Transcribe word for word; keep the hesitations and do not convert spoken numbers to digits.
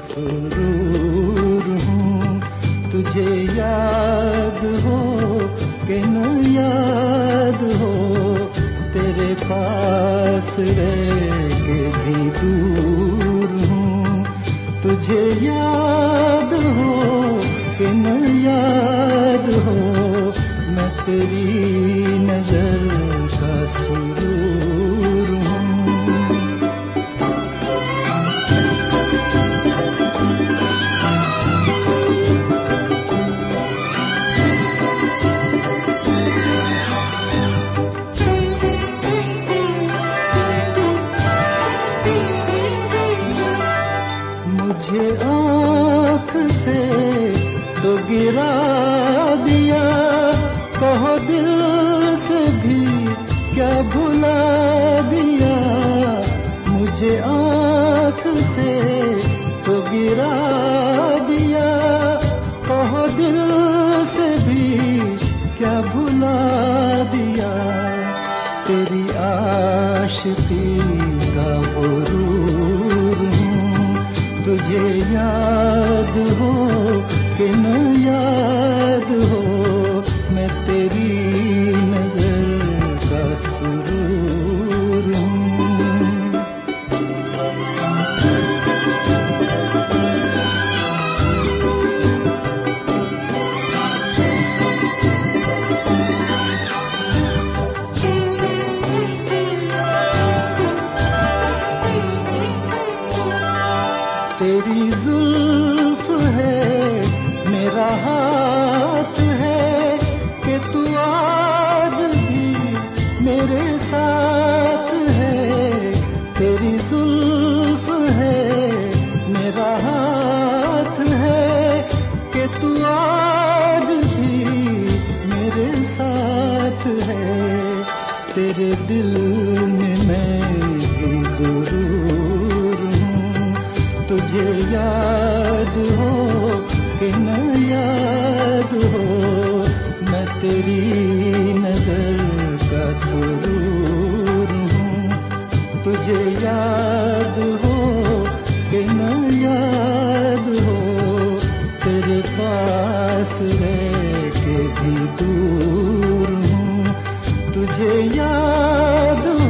सुरूर हूँ। तुझे याद हो कि न याद हो, तेरे पास रह के भी दूर हूँ। तुझे याद हो कि न याद हो, मैं तेरी नजर का सुरूर हूँ। मुझे आँख से तो गिरा दिया, कहो दिल से भी क्या भुला दिया। मुझे आँख से तो गिरा दिया, कहो दिल से भी क्या भुला दिया। तेरी आशिकी का गुरूर हूँ। तुझे याद हो कि न याद हो, मैं तेरी नजर का सुरूर हूँ। तेरी जुल्फ है मेरा हाथ है, कि तू आज भी मेरे साथ है। तेरी जुल्फ है मेरा हाथ है, कि तू आज भी मेरे साथ है। तेरे दिल में मैं भी जरूर हूँ। तुझे याद हो कि न याद हो, मैं तेरी नजर का सुरूर हूँ। तुझे याद हो कि न याद हो, तेरे पास रह के भी दूर हूँ। तुझे याद